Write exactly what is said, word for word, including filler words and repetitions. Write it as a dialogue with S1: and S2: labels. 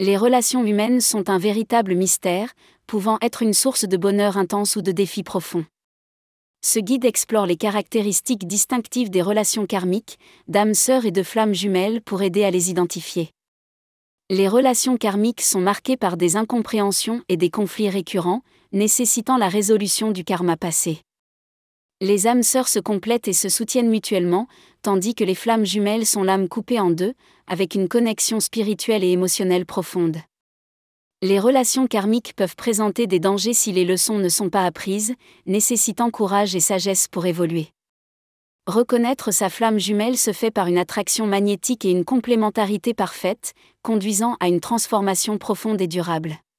S1: Les relations humaines sont un véritable mystère, pouvant être une source de bonheur intense ou de défis profonds. Ce guide explore les caractéristiques distinctives des relations karmiques, d'âmes sœurs et de flammes jumelles pour aider à les identifier. Les relations karmiques sont marquées par des incompréhensions et des conflits récurrents, nécessitant la résolution du karma passé. Les âmes sœurs se complètent et se soutiennent mutuellement, tandis que les flammes jumelles sont l'âme coupée en deux, avec une connexion spirituelle et émotionnelle profonde. Les relations karmiques peuvent présenter des dangers si les leçons ne sont pas apprises, nécessitant courage et sagesse pour évoluer. Reconnaître sa flamme jumelle se fait par une attraction magnétique et une complémentarité parfaite, conduisant à une transformation profonde et durable.